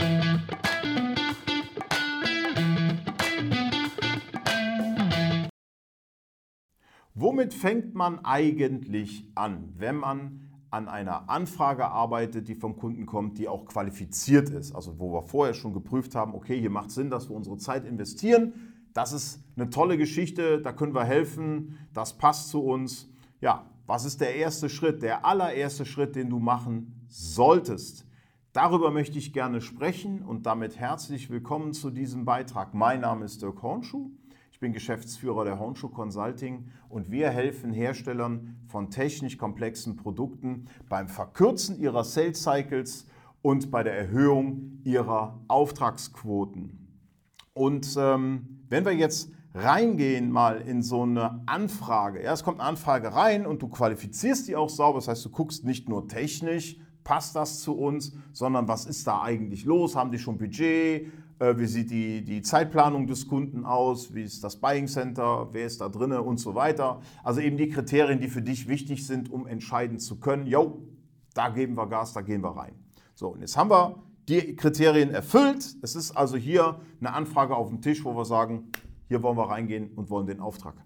Womit fängt man eigentlich an, wenn man an einer Anfrage arbeitet, die vom Kunden kommt, die auch qualifiziert ist? Also wo wir vorher schon geprüft haben, okay, hier macht Sinn, dass wir unsere Zeit investieren. Das ist eine tolle Geschichte, da können wir helfen, das passt zu uns. Ja, was ist der erste Schritt, der allererste Schritt, den du machen solltest? Darüber möchte ich gerne sprechen und damit herzlich willkommen zu diesem Beitrag. Mein Name ist Dirk Hornschuh. Ich bin Geschäftsführer der Hornschuh Consulting und wir helfen Herstellern von technisch komplexen Produkten beim Verkürzen ihrer Sales Cycles und bei der Erhöhung ihrer Auftragsquoten. Und wenn wir jetzt reingehen mal in so eine Anfrage, ja, es kommt eine Anfrage rein und du qualifizierst die auch sauber, das heißt, du guckst nicht nur technisch, passt das zu uns, sondern was ist da eigentlich los, haben die schon Budget? Wie sieht die Zeitplanung des Kunden aus? Wie ist das Buying Center? Wer ist da drin? Und so weiter. Also eben die Kriterien, die für dich wichtig sind, um entscheiden zu können. Jo, da geben wir Gas, da gehen wir rein. So, und jetzt haben wir die Kriterien erfüllt. Es ist also hier eine Anfrage auf dem Tisch, wo wir sagen, hier wollen wir reingehen und wollen den Auftrag.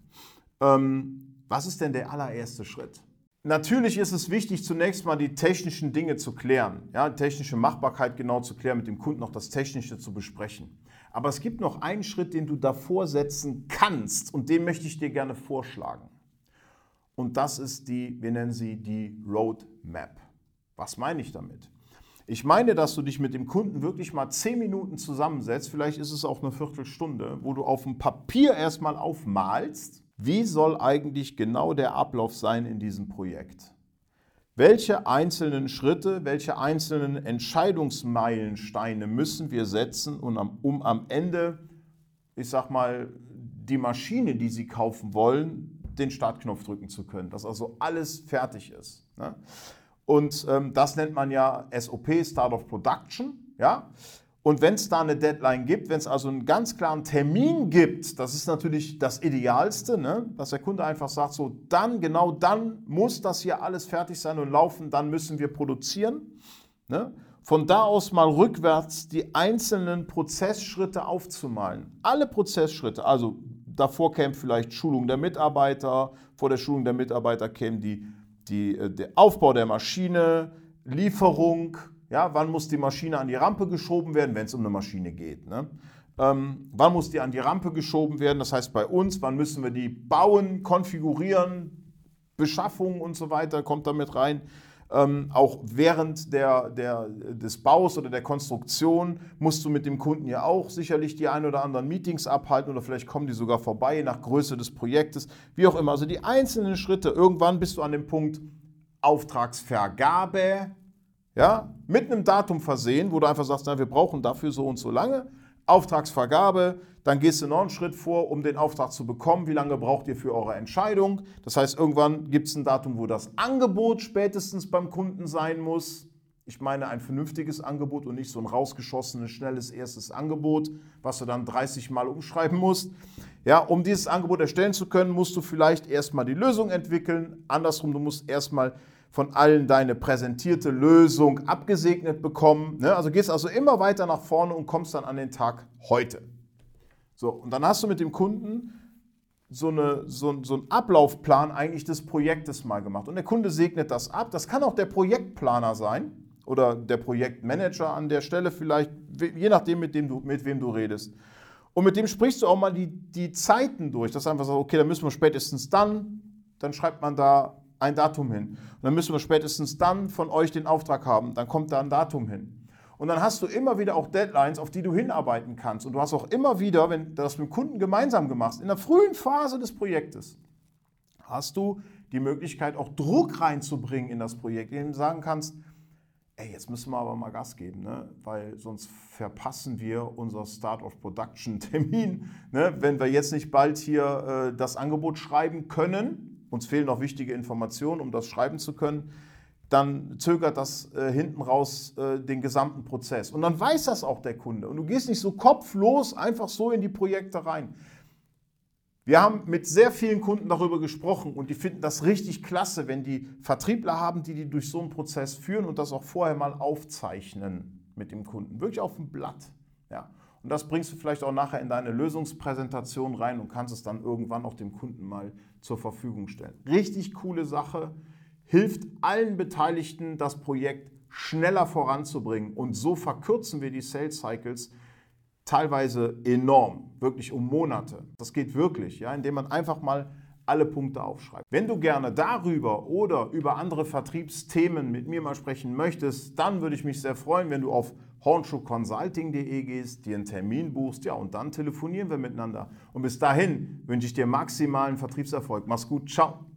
Was ist denn der allererste Schritt? Natürlich ist es wichtig, zunächst mal die technischen Dinge zu klären, ja, die technische Machbarkeit genau zu klären, mit dem Kunden auch das Technische zu besprechen. Aber es gibt noch einen Schritt, den du davor setzen kannst und den möchte ich dir gerne vorschlagen. Und das ist wir nennen sie die Roadmap. Was meine ich damit? Ich meine, dass du dich mit dem Kunden wirklich mal 10 Minuten zusammensetzt, vielleicht ist es auch eine Viertelstunde, wo du auf dem Papier erstmal aufmalst, wie soll eigentlich genau der Ablauf sein in diesem Projekt? Welche einzelnen Schritte, welche einzelnen Entscheidungsmeilensteine müssen wir setzen, um am Ende, ich sag mal, die Maschine, die Sie kaufen wollen, den Startknopf drücken zu können, dass also alles fertig ist. Ne? Und das nennt man ja SOP, Start of Production. Ja? Und wenn es da eine Deadline gibt, wenn es also einen ganz klaren Termin gibt, das ist natürlich das Idealste, ne? Dass der Kunde einfach sagt, so genau dann muss das hier alles fertig sein und laufen, dann müssen wir produzieren. Ne? Von da aus mal rückwärts die einzelnen Prozessschritte aufzumalen. Alle Prozessschritte, also davor käme vielleicht Schulung der Mitarbeiter, vor der Schulung der Mitarbeiter käme der Aufbau der Maschine, Lieferung. Ja, wann muss die Maschine an die Rampe geschoben werden, wenn es um eine Maschine geht? Ne? Wann muss die an die Rampe geschoben werden? Das heißt bei uns, wann müssen wir die bauen, konfigurieren, Beschaffung und so weiter kommt damit rein. Auch während des Baus oder der Konstruktion musst du mit dem Kunden ja auch sicherlich die ein oder anderen Meetings abhalten oder vielleicht kommen die sogar vorbei nach Größe des Projektes, wie auch immer. Also die einzelnen Schritte, irgendwann bist du an dem Punkt Auftragsvergabe, ja, mit einem Datum versehen, wo du einfach sagst, na, wir brauchen dafür so und so lange. Auftragsvergabe, dann gehst du noch einen Schritt vor, um den Auftrag zu bekommen. Wie lange braucht ihr für eure Entscheidung? Das heißt, irgendwann gibt es ein Datum, wo das Angebot spätestens beim Kunden sein muss. Ich meine ein vernünftiges Angebot und nicht so ein rausgeschossenes, schnelles erstes Angebot, was du dann 30 Mal umschreiben musst. Ja, um dieses Angebot erstellen zu können, musst du vielleicht erstmal die Lösung entwickeln. Andersrum, du musst erstmal von allen deine präsentierte Lösung abgesegnet bekommen. Ne? Also gehst also immer weiter nach vorne und kommst dann an den Tag heute. So, und dann hast du mit dem Kunden so einen Ablaufplan eigentlich des Projektes mal gemacht. Und der Kunde segnet das ab. Das kann auch der Projektplaner sein oder der Projektmanager an der Stelle vielleicht, je nachdem, mit wem du redest. Und mit dem sprichst du auch mal die Zeiten durch. Das ist einfach so, okay, dann müssen wir spätestens dann schreibt man da ein Datum hin. Und dann müssen wir spätestens dann von euch den Auftrag haben. Dann kommt da ein Datum hin. Und dann hast du immer wieder auch Deadlines, auf die du hinarbeiten kannst. Und du hast auch immer wieder, wenn du das mit dem Kunden gemeinsam gemacht hast, in der frühen Phase des Projektes, hast du die Möglichkeit, auch Druck reinzubringen in das Projekt, indem du sagen kannst, ey, jetzt müssen wir aber mal Gas geben, ne? Weil sonst verpassen wir unser Start of Production Termin. Ne? Wenn wir jetzt nicht bald hier das Angebot schreiben können, uns fehlen noch wichtige Informationen, um das schreiben zu können, dann zögert das hinten raus den gesamten Prozess. Und dann weiß das auch der Kunde. Und du gehst nicht so kopflos einfach so in die Projekte rein. Wir haben mit sehr vielen Kunden darüber gesprochen und die finden das richtig klasse, wenn die Vertriebler haben, die durch so einen Prozess führen und das auch vorher mal aufzeichnen. mit dem Kunden, wirklich auf dem Blatt. Ja. Und das bringst du vielleicht auch nachher in deine Lösungspräsentation rein und kannst es dann irgendwann auch dem Kunden mal zur Verfügung stellen. Richtig coole Sache, hilft allen Beteiligten, das Projekt schneller voranzubringen, und so verkürzen wir die Sales Cycles teilweise enorm, wirklich um Monate. Das geht wirklich, ja, indem man einfach mal alle Punkte aufschreibt. Wenn du gerne darüber oder über andere Vertriebsthemen mit mir mal sprechen möchtest, dann würde ich mich sehr freuen, wenn du auf hornschuhconsulting.de gehst, dir einen Termin buchst, ja, und dann telefonieren wir miteinander. Und bis dahin wünsche ich dir maximalen Vertriebserfolg. Mach's gut, ciao.